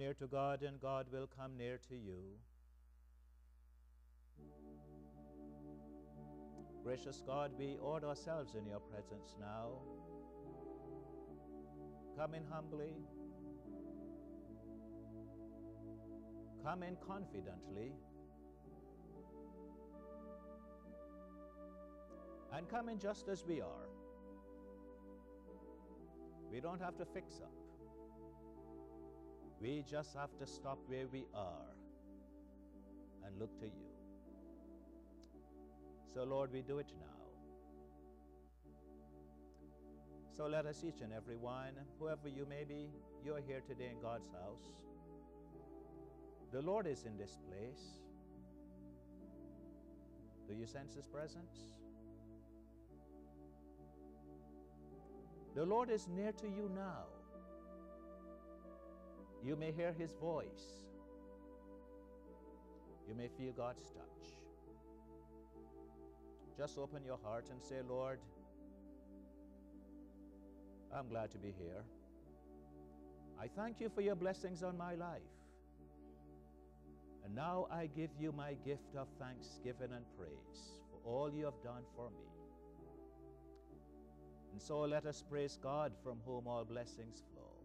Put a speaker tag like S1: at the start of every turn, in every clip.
S1: near to God, and God will come near to you. Gracious God, we order ourselves in your presence now. Come in humbly. Come in confidently. And come in just as we are. We don't have to fix up. We just have to stop where we are and look to you. So, Lord, we do it now. So let us, each and every one, whoever you may be, you are here today in God's house. The Lord is in this place. Do you sense His presence? The Lord is near to you now. You may hear His voice. You may feel God's touch. Just open your heart and say, Lord, I'm glad to be here. I thank you for your blessings on my life. And now I give you my gift of thanksgiving and praise for all you have done for me. And so let us praise God, from whom all blessings flow.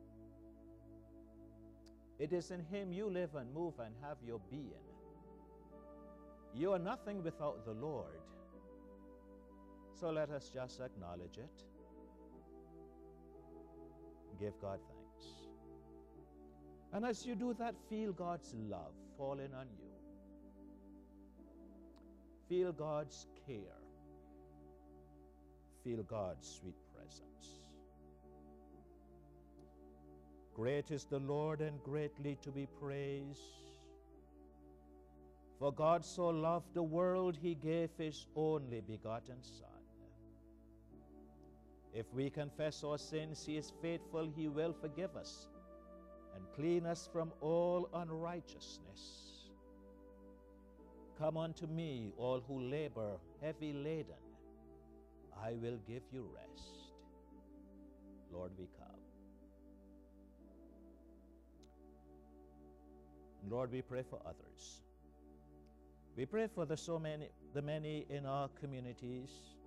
S1: It is in Him you live and move and have your being. You are nothing without the Lord. So let us just acknowledge it. Give God thanks. And as you do that, feel God's love falling on you. Feel God's care. Feel God's sweet presence. Great is the Lord and greatly to be praised. For God so loved the world, He gave His only begotten Son. If we confess our sins, He is faithful, He will forgive us and clean us from all unrighteousness. Come unto me, all who labor heavy laden. I will give you rest. Lord, we come. Lord, we pray for others. We pray for the many in our communities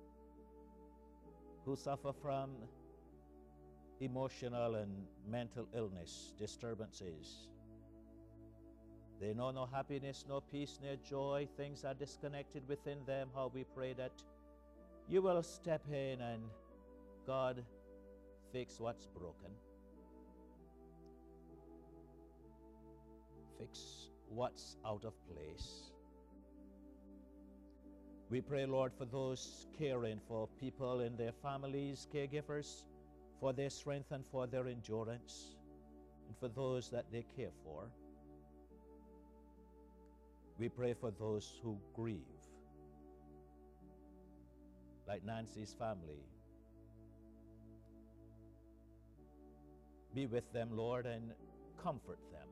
S1: who suffer from emotional and mental illness, disturbances. They know no happiness, no peace, no joy. Things are disconnected within them. How we pray that you will step in and, God, fix what's broken. Fix what's out of place. We pray, Lord, for those caring for people in their families, caregivers, for their strength and for their endurance, and for those that they care for. We pray for those who grieve, like Nancy's family. Be with them, Lord, and comfort them.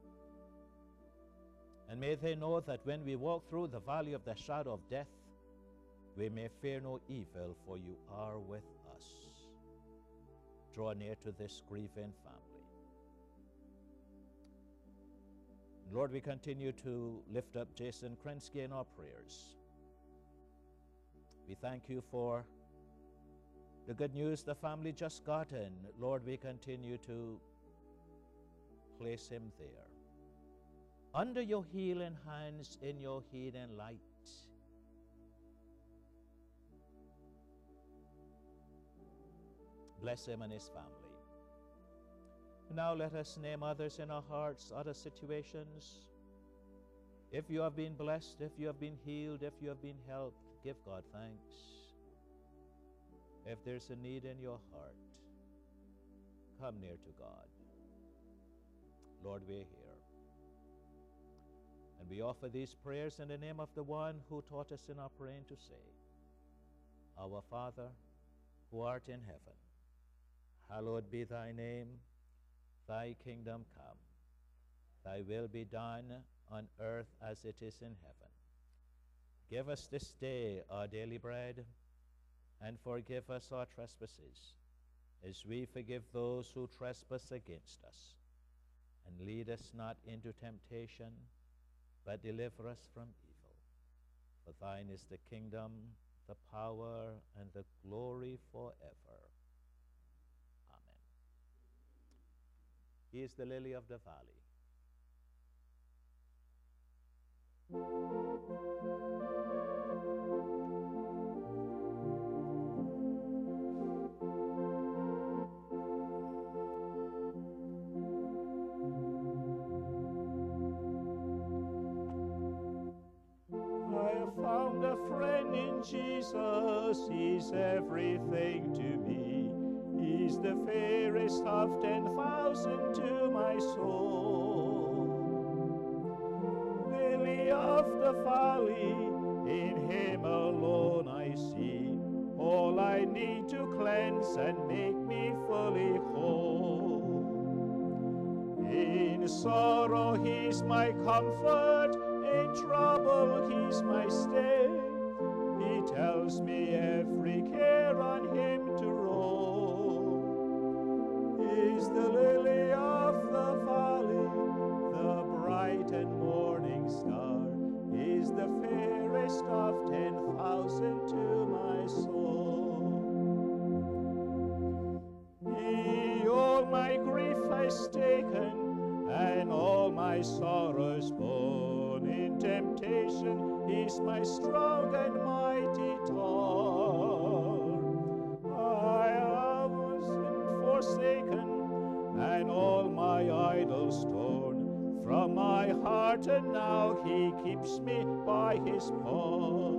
S1: And may they know that when we walk through the valley of the shadow of death, we may fear no evil, for you are with us. Draw near to this grieving family. Lord, we continue to lift up Jason Krensky in our prayers. We thank you for the good news the family just got, and Lord, we continue to place him there. Under your healing hands, in your healing light. Bless him and his family. Now let us name others in our hearts, other situations. If you have been blessed, if you have been healed, if you have been helped, give God thanks. If there's a need in your heart, come near to God. Lord, we're here. And we offer these prayers in the name of the one who taught us in our praying to say, Our Father, who art in heaven, hallowed be thy name. Thy kingdom come. Thy will be done on earth as it is in heaven. Give us this day our daily bread, and forgive us our trespasses, as we forgive those who trespass against us. and lead us not into temptation, but deliver us from evil. For thine is the kingdom, the power, and the glory forever. Amen. He is the lily of the valley.
S2: Found a friend in Jesus, he's everything to me. He's the fairest of 10,000 to my soul. Lily of the valley, in him alone I see all I need to cleanse and make me fully whole. In sorrow he's my comfort, in trouble he's my stay. He tells me every care on him to roll. He's the lily of the valley, the bright and morning star. He's the fairest of 10,000 to my soul. He all my grief has taken, and all my sorrows borne. In temptation, he's my strong and mighty tower. I wasn't forsaken, and all my idols torn from my heart, and now he keeps me by his paw.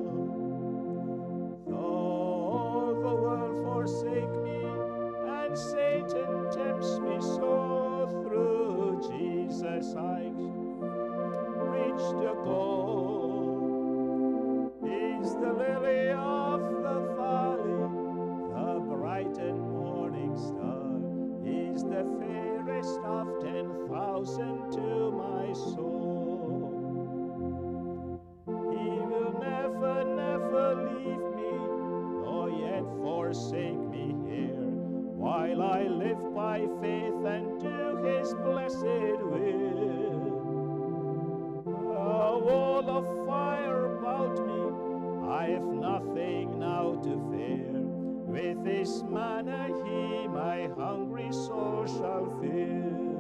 S2: Though all the world forsake me, and Satan tempts me so, through Jesus I reach the goal. He's the lily of the valley, the bright and morning star. He's the fairest of 10,000 to my soul. He will never, never leave me, nor yet forsake me here, while I live by faith and do his blessed will. A wall of fire about me, I have nothing now to fear. With his manna he my hungry soul shall fill.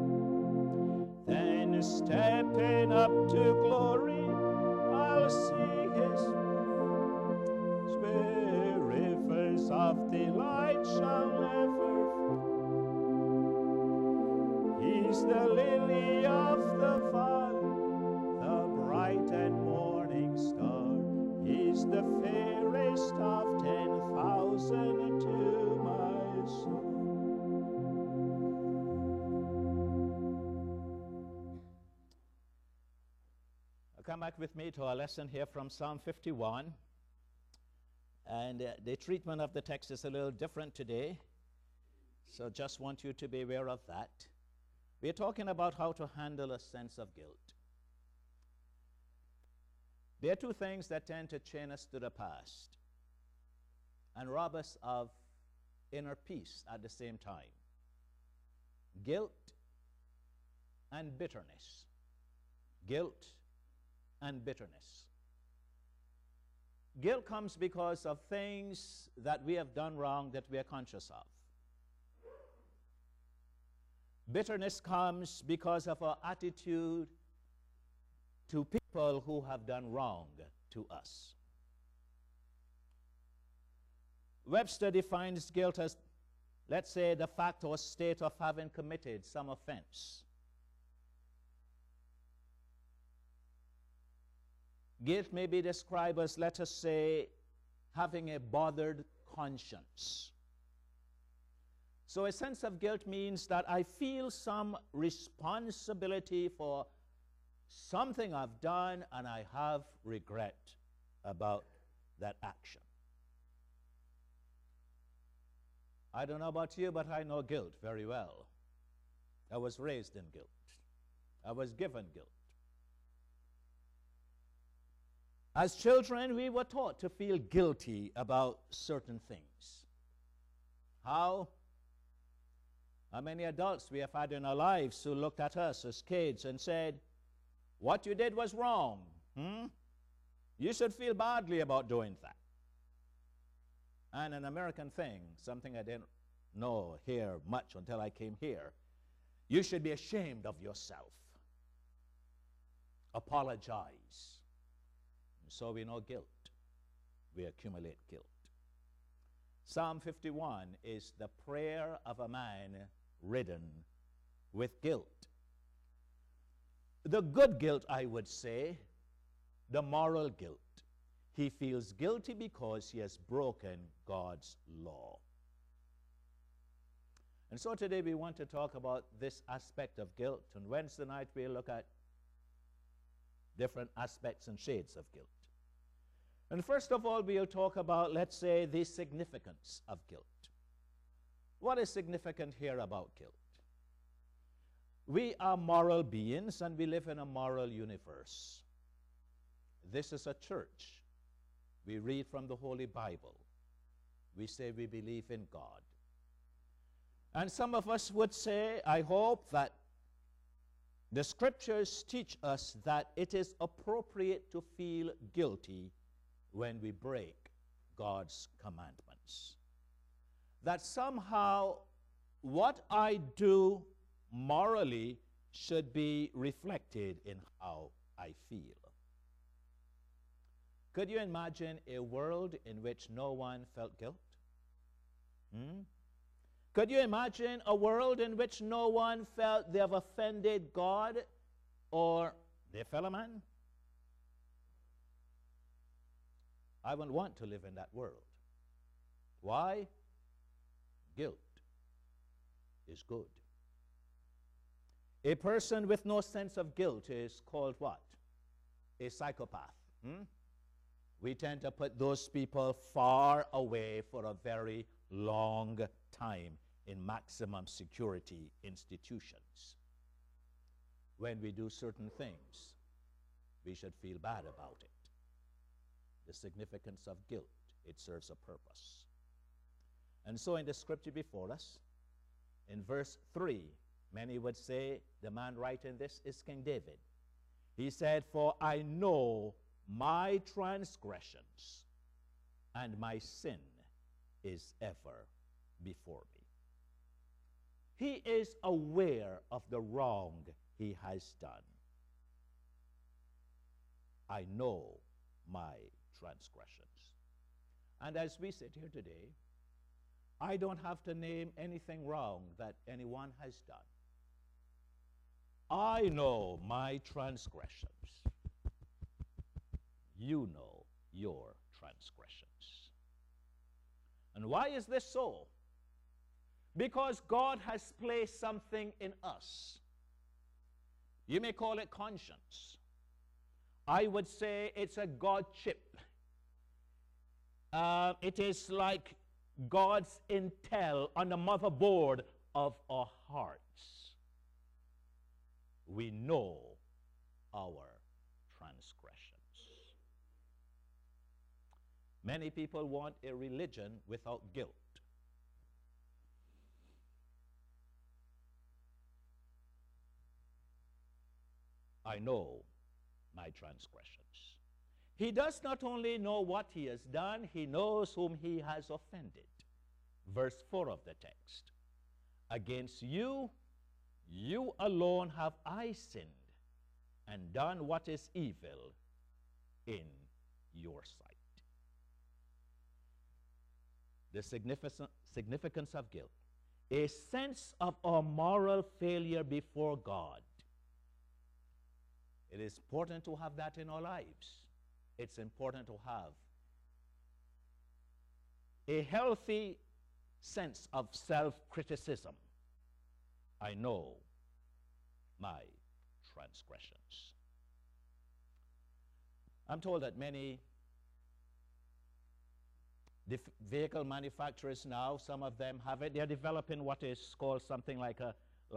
S2: Then stepping up to glory, I'll see his where rivers of delight shall never flow. He's the lily of the valley, the bright and morning star. He's the fairest of 10,000 to my soul.
S1: Come back with me to our lesson here from Psalm 51. And the treatment of the text is a little different today, so just want you to be aware of that. We're talking about how to handle a sense of guilt. There are two things that tend to chain us to the past and rob us of inner peace at the same time: guilt and bitterness. Guilt and bitterness. Guilt comes because of things that we have done wrong that we are conscious of. Bitterness comes because of our attitude to people who have done wrong to us. Webster defines guilt as, let's say, the fact or state of having committed some offense. Guilt may be described as, let us say, having a bothered conscience. So a sense of guilt means that I feel some responsibility for something I've done, and I have regret about that action. I don't know about you, but I know guilt very well. I was raised in guilt. I was given guilt. As children, we were taught to feel guilty about certain things. How? How many adults we have had in our lives who looked at us as kids and said, what you did was wrong. You should feel badly about doing that. And an American thing, something I didn't know here much until I came here, you should be ashamed of yourself. Apologize. So we know guilt. We accumulate guilt. Psalm 51 is the prayer of a man ridden with guilt. The good guilt, I would say, the moral guilt. He feels guilty because he has broken God's law. And so today we want to talk about this aspect of guilt. On Wednesday night we'll look at different aspects and shades of guilt. And first of all, we'll talk about, let's say, the significance of guilt. What is significant here about guilt? We are moral beings and we live in a moral universe. This is a church. We read from the Holy Bible. We say we believe in God. And some of us would say, I hope, that the scriptures teach us that it is appropriate to feel guilty when we break God's commandments. That somehow what I do morally should be reflected in how I feel. Could you imagine a world in which no one felt guilt? Could you imagine a world in which no one felt they have offended God or their fellow man? I wouldn't want to live in that world. Why? Guilt is good. A person with no sense of guilt is called what? A psychopath. We tend to put those people far away for a very long time in maximum security institutions. When we do certain things, we should feel bad about it. The significance of guilt, it serves a purpose. And so in the scripture before us, in verse 3, many would say the man writing this is King David. He said, for I know my transgressions and my sin is ever before me. He is aware of the wrong he has done. I know my transgressions. And as we sit here today, I don't have to name anything wrong that anyone has done. I know my transgressions. You know your transgressions. And why is this so? Because God has placed something in us. You may call it conscience. I would say it's a God chip. It is like God's intel on the motherboard of our hearts. We know our transgressions. Many people want a religion without guilt. I know my transgressions. He does not only know what he has done, he knows whom he has offended. Verse 4 of the text. Against you, you alone have I sinned and done what is evil in your sight. The significance of guilt. A sense of our moral failure before God. It is important to have that in our lives. It's important to have a healthy sense of self-criticism. I know my transgressions. I'm told that many vehicle manufacturers now, some of them have it. They're developing what is called something like a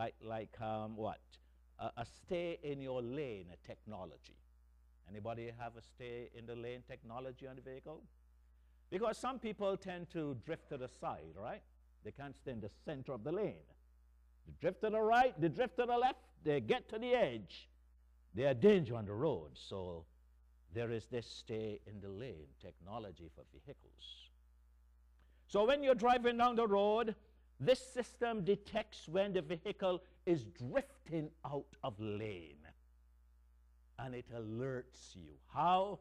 S1: stay in your lane technology. Anybody have a stay in the lane technology on the vehicle? Because some people tend to drift to the side, right? They can't stay in the center of the lane. They drift to the right, they drift to the left, they get to the edge. They are danger on the road. So there is this stay in the lane technology for vehicles. So when you're driving down the road, this system detects when the vehicle is drifting out of lane. And it alerts you. How?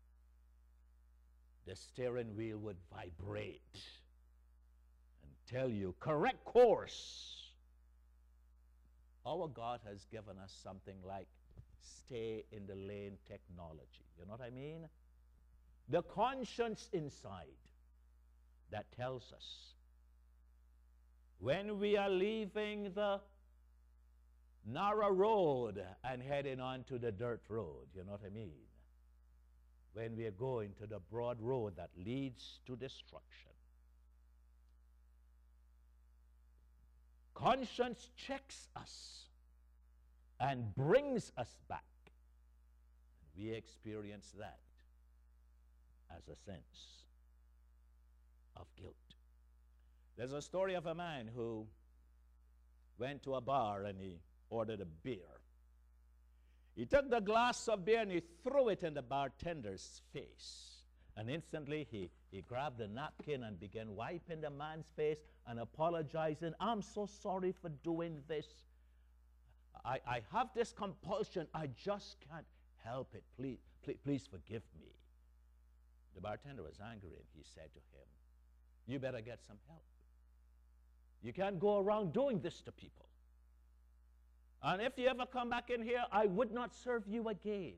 S1: The steering wheel would vibrate and tell you, correct course. Our God has given us something like stay in the lane technology. You know what I mean? The conscience inside that tells us when we are leaving the narrow road and heading on to the dirt road. You know what I mean? When we are going to the broad road that leads to destruction. Conscience checks us and brings us back. We experience that as a sense of guilt. There's a story of a man who went to a bar and he ordered a beer. He took the glass of beer and he threw it in the bartender's face. And instantly he grabbed the napkin and began wiping the man's face and apologizing. I'm so sorry for doing this. I have this compulsion. I just can't help it. Please forgive me. The bartender was angry and he said to him, you better get some help. You can't go around doing this to people. And if you ever come back in here, I would not serve you again.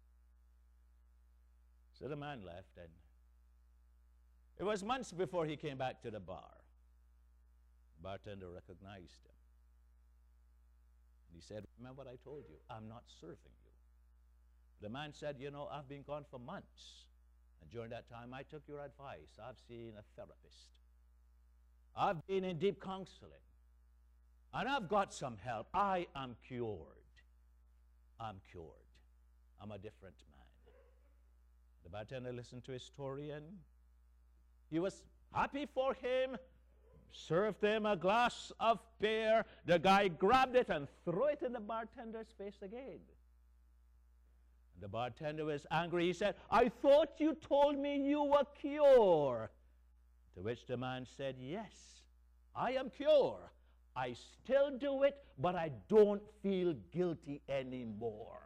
S1: So the man left, and it was months before he came back to the bar. The bartender recognized him. And he said, remember what I told you? I'm not serving you. The man said, you know, I've been gone for months. And during that time, I took your advice. I've seen a therapist. I've been in deep counseling. And I've got some help. I am cured. I'm cured. I'm a different man. The bartender listened to his story and he was happy for him, served him a glass of beer. The guy grabbed it and threw it in the bartender's face again. And the bartender was angry. He said, I thought you told me you were cured. To which the man said, yes, I am cured. I still do it, but I don't feel guilty anymore.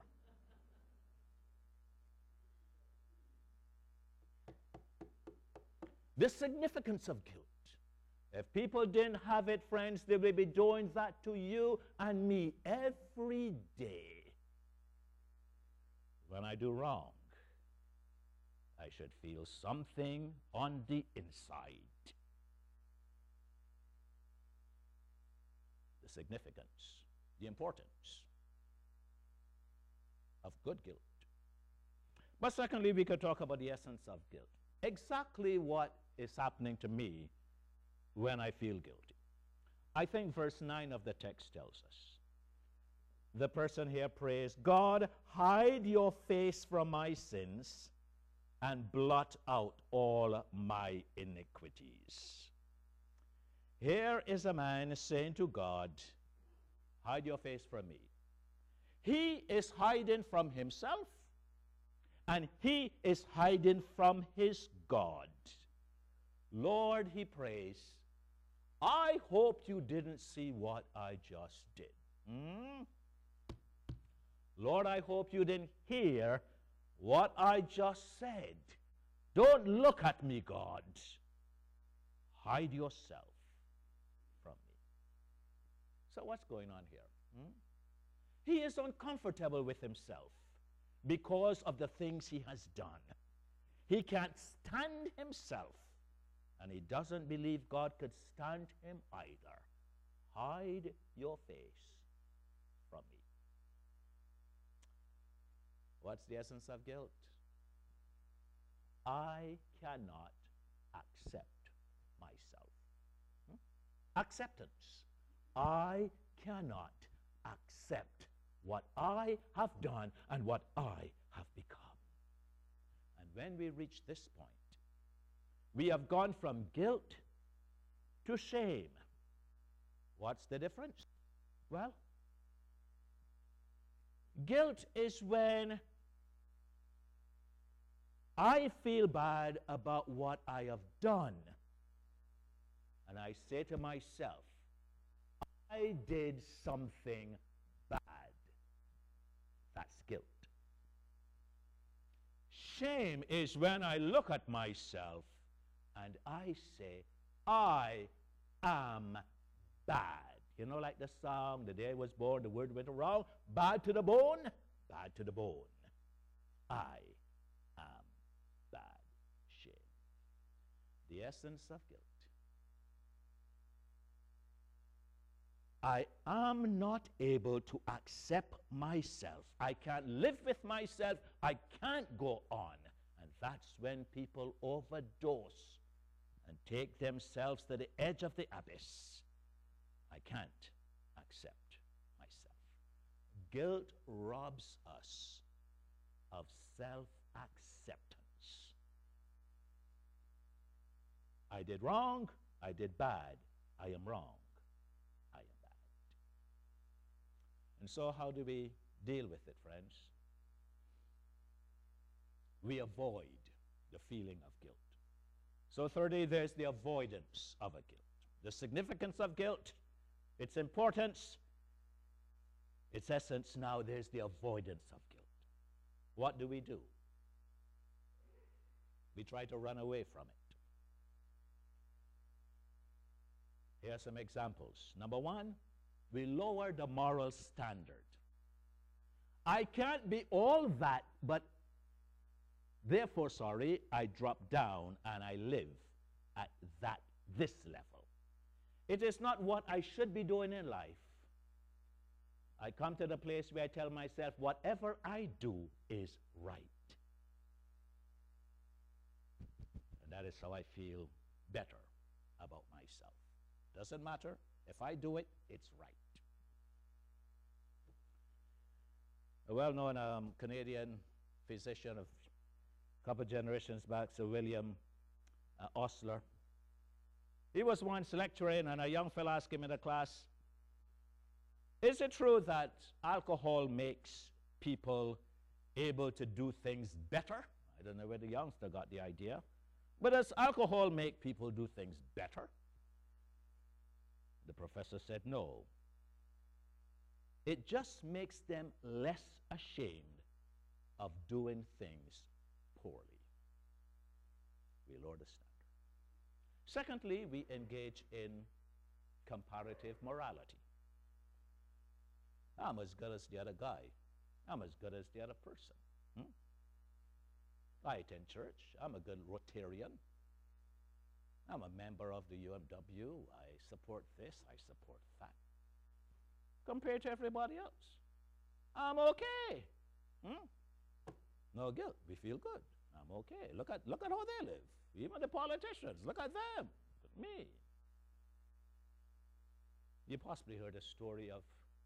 S1: The significance of guilt. If people didn't have it, friends, they would be doing that to you and me every day. When I do wrong, I should feel something on the inside. The significance, the importance of good guilt. But secondly, we could talk about the essence of guilt. Exactly what is happening to me when I feel guilty. I think verse 9 of the text tells us. The person here prays, God, hide your face from my sins and blot out all my iniquities. Here is a man saying to God, hide your face from me. He is hiding from himself, and he is hiding from his God. Lord, he prays, I hope you didn't see what I just did. Lord, I hope you didn't hear what I just said. Don't look at me, God. Hide yourself from me. So what's going on here? He is uncomfortable with himself because of the things he has done. He can't stand himself, and he doesn't believe God could stand him either. Hide your face from me. What's the essence of guilt? I cannot accept myself. Acceptance. I cannot accept what I have done and what I have become. And when we reach this point, we have gone from guilt to shame. What's the difference? Well, guilt is when I feel bad about what I have done. And I say to myself, I did something bad. That's guilt. Shame is when I look at myself and I say, I am bad. You know, like the song, the day I was born, the word went around, bad to the bone, bad to the bone. I am bad. Shame. The essence of guilt. I am not able to accept myself. I can't live with myself. I can't go on. And that's when people overdose and take themselves to the edge of the abyss. I can't accept myself. Guilt robs us of self-acceptance. I did wrong. I did bad. I am wrong. I am bad. And so how do we deal with it, friends? We avoid the feeling of guilt. So thirdly, there's the avoidance of a guilt. The significance of guilt, its importance, its essence. Now there's the avoidance of guilt. What do? We try to run away from it. Here are some examples. Number one, we lower the moral standard. I can't be all that, but therefore, I drop down and I live at this level. It is not what I should be doing in life. I come to the place where I tell myself, whatever I do is right. And that is how I feel better about myself. Doesn't matter. If I do it, it's right. A well-known Canadian physician of a couple of generations back, Sir William Osler, he was once lecturing, and a young fellow asked him in a class, is it true that alcohol makes people able to do things better? I don't know where the youngster got the idea. But does alcohol make people do things better? The professor said, no. It just makes them less ashamed of doing things poorly. We lower the standard. Secondly, we engage in comparative morality. I'm as good as the other guy. I'm as good as the other person. I attend church. I'm a good Rotarian. I'm a member of the UMW. I support this. I support that. Compared to everybody else, I'm okay. No guilt. We feel good. I'm okay. Look at how they live. Even the politicians. Look at them. Look at me. You possibly heard a story of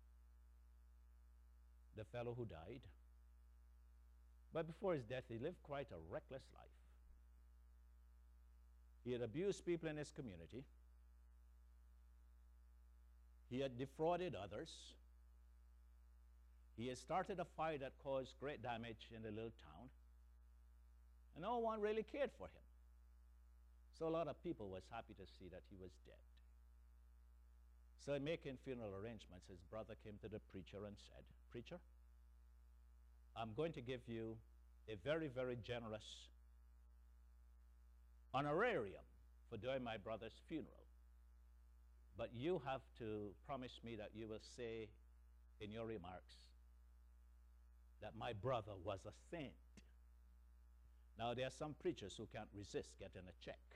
S1: the fellow who died. But before his death, he lived quite a reckless life. He had abused people in his community. He had defrauded others. He had started a fire that caused great damage in the little town. And no one really cared for him. So a lot of people was happy to see that he was dead. So in making funeral arrangements, his brother came to the preacher and said, preacher, I'm going to give you a very, very generous honorarium for doing my brother's funeral. But you have to promise me that you will say in your remarks that my brother was a saint. Now, there are some preachers who can't resist getting a check.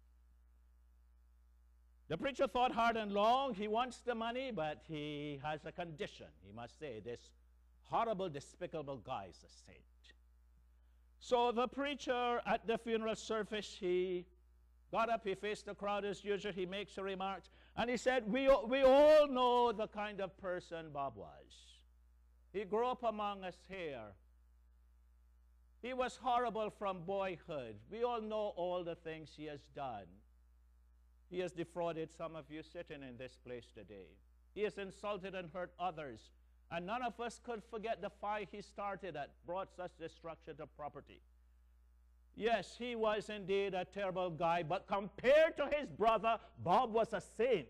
S1: The preacher thought hard and long. He wants the money, but he has a condition. He must say, this horrible, despicable guy is a saint. So the preacher at the funeral service, he got up, he faced the crowd as usual, he makes a remark, and he said, we all know the kind of person Bob was. He grew up among us here. He was horrible from boyhood. We all know all the things he has done. He has defrauded some of you sitting in this place today. He has insulted and hurt others. And none of us could forget the fire he started that brought such destruction to property. Yes, he was indeed a terrible guy, but compared to his brother, Bob was a saint.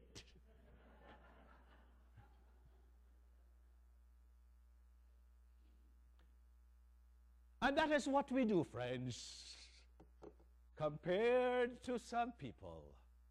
S1: And that is what we do, friends. Compared to some people,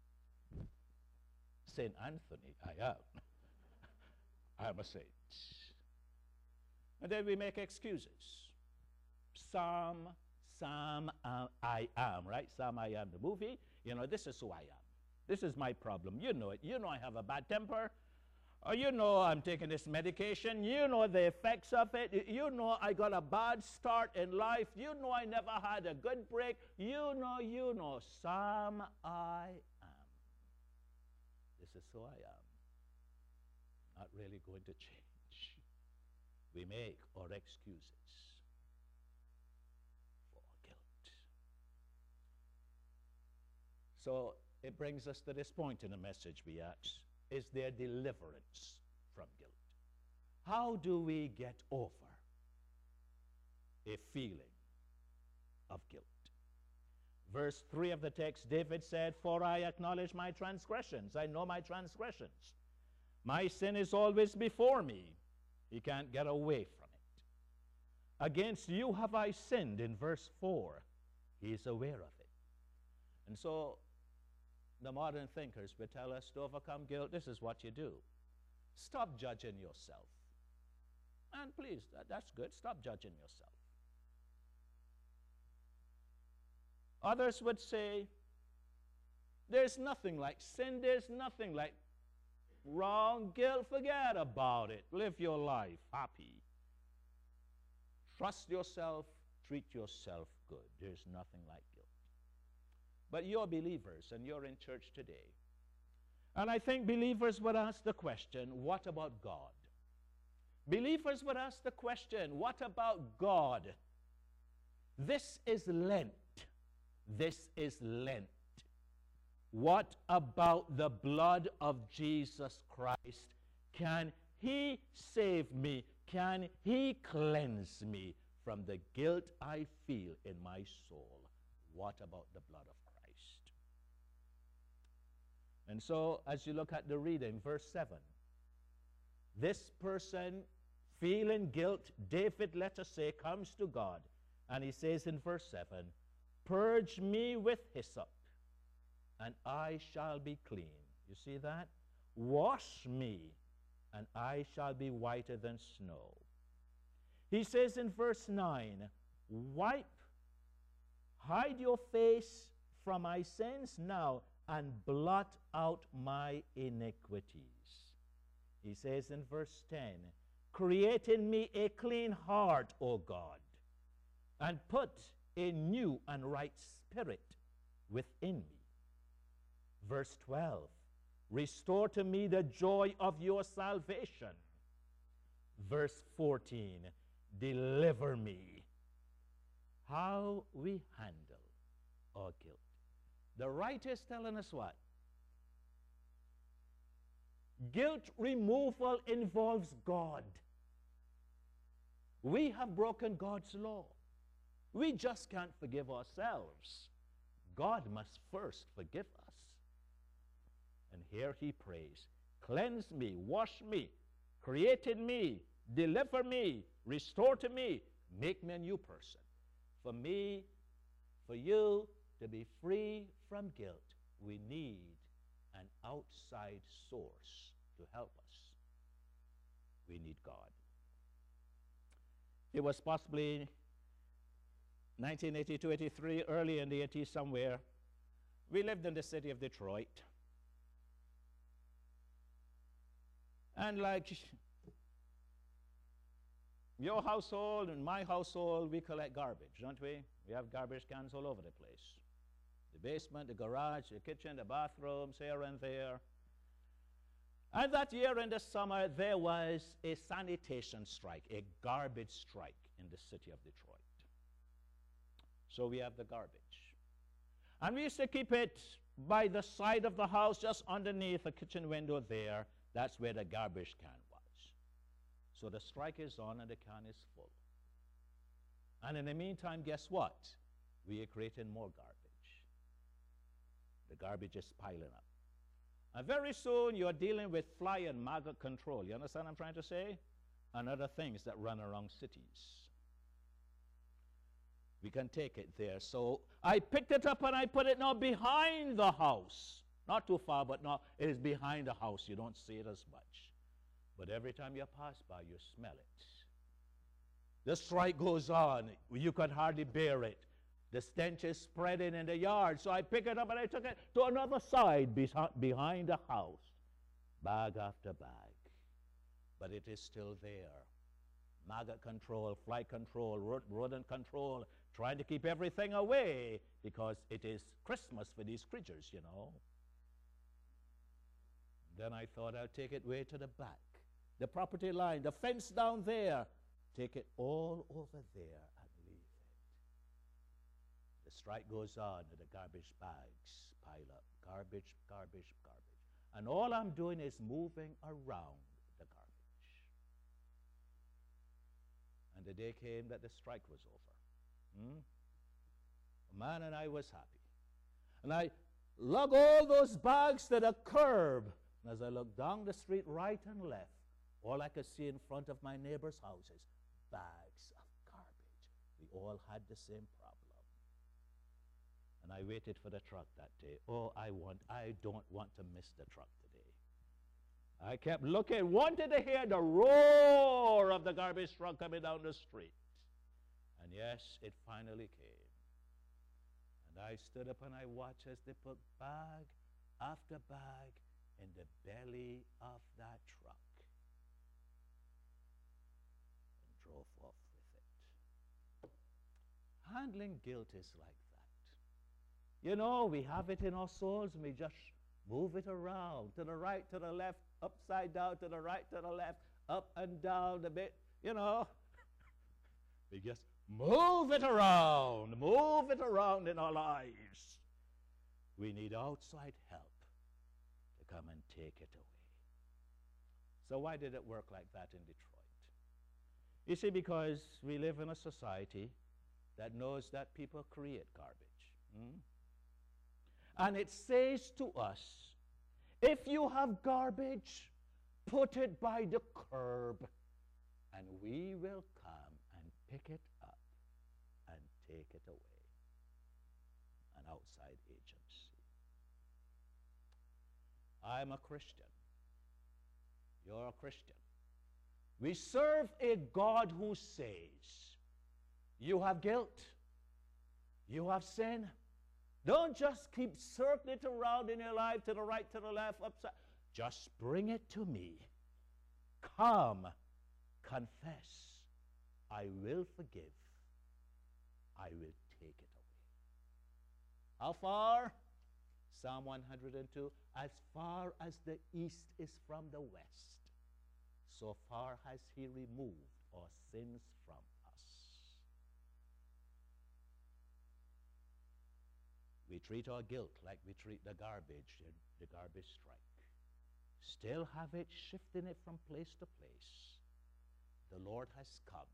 S1: St. Anthony, I am. I am a saint. And then we make excuses. Some I am, right? Some I am the movie. You know, this is who I am. This is my problem. You know it. You know I have a bad temper. Or you know I'm taking this medication. You know the effects of it. You know I got a bad start in life. You know I never had a good break. You know. Some I am. This is who I am. Not really going to change. We make our excuses for guilt. So it brings us to this point in the message we ask. Is there deliverance from guilt? How do we get over a feeling of guilt? Verse 3 of the text, David said, "For I acknowledge my transgressions." I know my transgressions. My sin is always before me. He can't get away from it. Against you have I sinned, in verse 4. He is aware of it. And so the modern thinkers would tell us to overcome guilt, this is what you do. Stop judging yourself. And please, that's good. Stop judging yourself. Others would say, there's nothing like sin. There's nothing like wrong, guilt. Forget about it. Live your life happy. Trust yourself. Treat yourself good. There's nothing like guilt. But you're believers, and you're in church today. And I think believers would ask the question, what about God? Believers would ask the question, what about God? This is Lent. This is Lent. What about the blood of Jesus Christ? Can he save me? Can he cleanse me from the guilt I feel in my soul? What about the blood of Christ? And so, as you look at the reading, verse 7, this person feeling guilt, David, let us say, comes to God, and he says in verse 7, "Purge me with hyssop, and I shall be clean." You see that? "Wash me, and I shall be whiter than snow." He says in verse 9, hide your face from my sins now, and blot out my iniquities. He says in verse 10, "Create in me a clean heart, O God, and put a new and right spirit within me." Verse 12, "Restore to me the joy of your salvation." Verse 14, "Deliver me." How we handle our guilt. The writer is telling us what? Guilt removal involves God. We have broken God's law. We just can't forgive ourselves. God must first forgive us. And here he prays, "Cleanse me, wash me, create in me, deliver me, restore to me, make me a new person." For me, for you, to be free from guilt, we need an outside source to help us. We need God. It was possibly 1982-83, early in the 80s somewhere. We lived in the city of Detroit. And like your household and my household, we collect garbage, don't we? We have garbage cans all over the place. The basement, the garage, the kitchen, the bathrooms, here and there. And that year in the summer, there was a sanitation strike, a garbage strike in the city of Detroit. So we have the garbage. And we used to keep it by the side of the house, just underneath the kitchen window there, That's where the garbage can was. So the strike is on and the can is full. And in the meantime, guess what? We are creating more garbage. The garbage is piling up. And very soon you're dealing with fly and maggot control. You understand what I'm trying to say? And other things that run around cities. We can take it there. So I picked it up and I put it now behind the house. Not too far, but now it is behind the house. You don't see it as much. But every time you pass by, you smell it. The strike goes on. You can hardly bear it. The stench is spreading in the yard. So I pick it up and I took it to another side behind the house. Bag after bag. But it is still there. Maggot control, fly control, rodent control, trying to keep everything away because it is Christmas for these creatures, you know. Then I thought I'll take it way to the back. The property line, the fence down there. Take it all over there and leave it. The strike goes on and the garbage bags pile up. Garbage, garbage, garbage. And all I'm doing is moving around the garbage. And the day came that the strike was over. Man and I was happy. And I lug all those bags to the curb. And as I looked down the street right and left, all I could see in front of my neighbor's houses, bags of garbage. We all had the same problem. And I waited for the truck that day. Oh, I don't want to miss the truck today. I kept looking, wanted to hear the roar of the garbage truck coming down the street. And yes, it finally came. And I stood up and I watched as they put bag after bag in the belly of that truck and drove off with it. Handling guilt is like that. You know, we have it in our souls and we just move it around, to the right, to the left, upside down, to the right, to the left, up and down a bit, you know. We just move it around in our lives. We need outside help to come and take it away. So why did it work like that in Detroit? You see, because we live in a society that knows that people create garbage. And it says to us, if you have garbage, put it by the curb, and we will come and pick it up and take it away. An outside agency. I'm a Christian. You're a Christian. We serve a God who says, you have guilt, you have sin. Don't just keep circling it around in your life to the right, to the left, upside. Just bring it to me. Come, confess. I will forgive. I will take it away. How far? Psalm 102. As far as the east is from the west, so far has he removed our sins from us. We treat our guilt like we treat the garbage in the garbage strike. Still have it, shifting it from place to place. The Lord has come.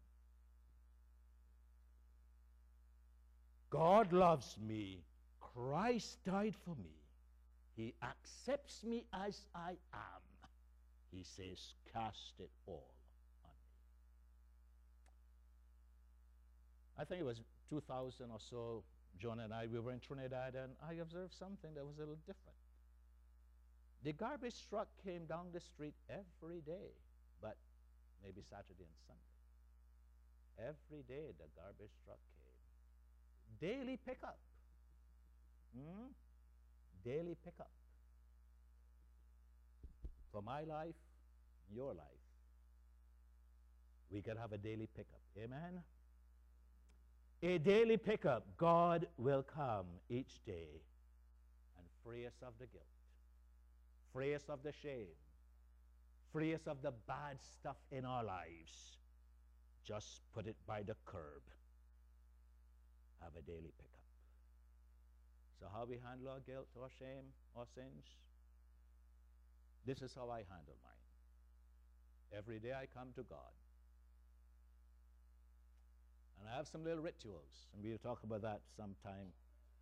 S1: God loves me. Christ died for me. He accepts me as I am. He says, cast it all on me. I think it was 2000 or so, John and I, we were in Trinidad, and I observed something that was a little different. The garbage truck came down the street every day, but maybe Saturday and Sunday. Every day the garbage truck came. Daily pickup. Daily pickup. For my life, your life, we can have a daily pickup. Amen? A daily pickup. God will come each day and free us of the guilt, free us of the shame, free us of the bad stuff in our lives. Just put it by the curb. Have a daily pickup. So how we handle our guilt, our shame, our sins? This is how I handle mine. Every day I come to God. And I have some little rituals, and we'll talk about that sometime.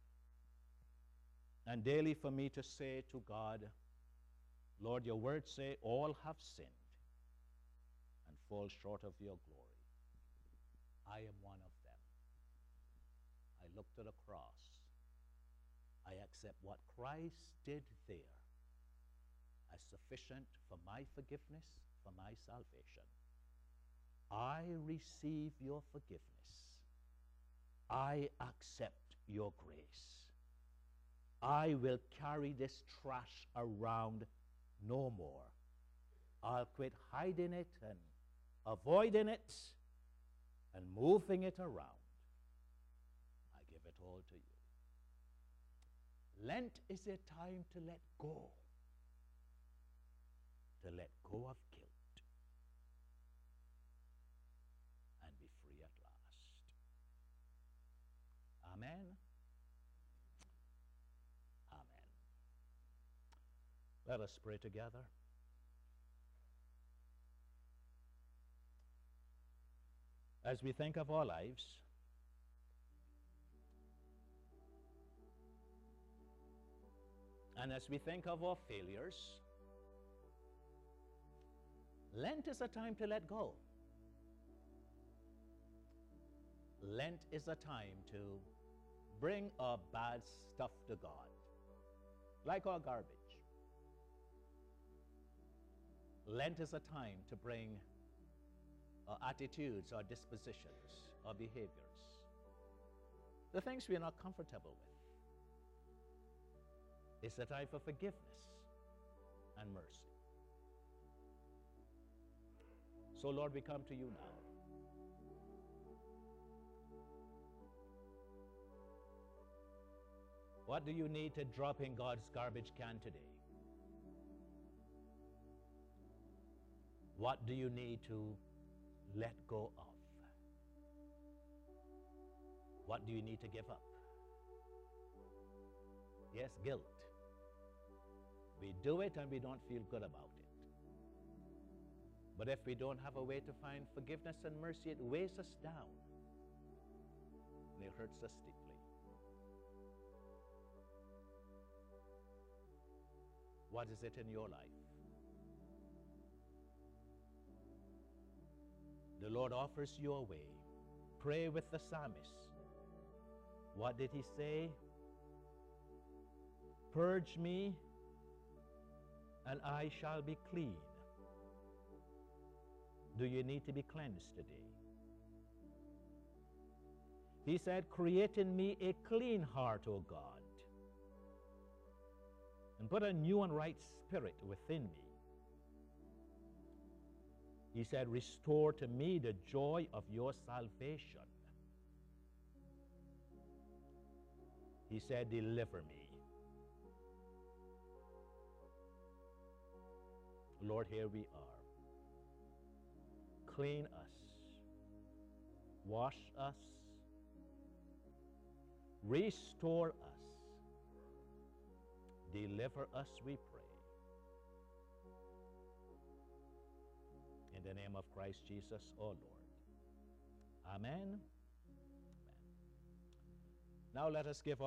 S1: And daily for me to say to God, Lord, your words say all have sinned and fall short of your glory. I am one of them. I look to the cross. I accept what Christ did there as sufficient for my forgiveness, for my salvation. I receive your forgiveness. I accept your grace. I will carry this trash around no more. I'll quit hiding it and avoiding it and moving it around. I give it all to you. Lent is a time to let go. To let go of guilt and be free at last. Amen. Amen. Let us pray together. As we think of our lives, and as we think of our failures, Lent is a time to let go. Lent is a time to bring our bad stuff to God, like our garbage. Lent is a time to bring our attitudes, our dispositions, our behaviors, the things we are not comfortable with. It's a time for forgiveness and mercy. So, Lord, we come to you now. What do you need to drop in God's garbage can today? What do you need to let go of? What do you need to give up? Yes, guilt. We do it and we don't feel good about it. But if we don't have a way to find forgiveness and mercy, it weighs us down and it hurts us deeply. What is it in your life? The Lord offers you a way. Pray with the psalmist. What did he say? Purge me, and I shall be clean. Do you need to be cleansed today? He said, create in me a clean heart, O God, and put a new and right spirit within me. He said, restore to me the joy of your salvation. He said, deliver me. Lord, here we are. Clean us, wash us, restore us, deliver us, we pray. In the name of Christ Jesus, our Lord. Amen. Amen. Now let us give our